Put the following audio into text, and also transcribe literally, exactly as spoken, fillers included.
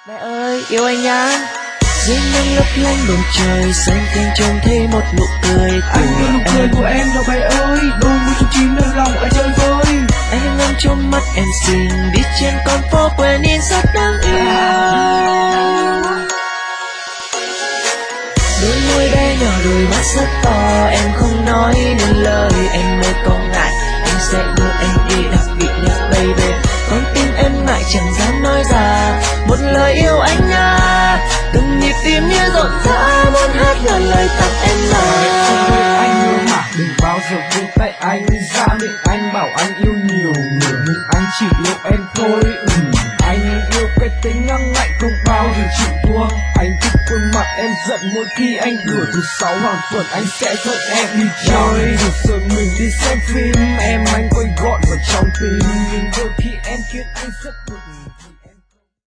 Mẹ ơi, yêu anh nhá. Dưới nắng lấp lánh bầu trời xanh kênh trông thấy một nụ cười của anh yêu nụ cười của em đâu mày ơi, đôi môi trong chim nở lòng ở chơi vơi. Anh ngắm trong mắt em xinh đi trên con phố quên nhìn rất đáng yêu. Đôi môi bé nhỏ đôi mắt rất to, em không nói nên lời anh mới có ngại. Anh sẽ đưa em đi đặc biệt nhất baby, con tim em ngại chẳng dám nói ra một lời yêu anh nha. Từng nhịp tim như rộn rã muốn hát ngàn lời tặng em mà. Anh yêu mà đừng bao giờ buông tay anh ra, miệng anh bảo anh yêu nhiều người nhưng anh chỉ yêu em thôi. ừ. Anh yêu cái tính ngang ngạnh không bao giờ chịu thua. Anh thích khuôn mặt em giận mỗi khi anh đùa, thứ sáu hàng tuần anh sẽ dẫn em đi chơi, rồi rồi mình đi xem phim, em anh quay gọn vào trong tim, nhưng đôi khi em khiến anh rất bực.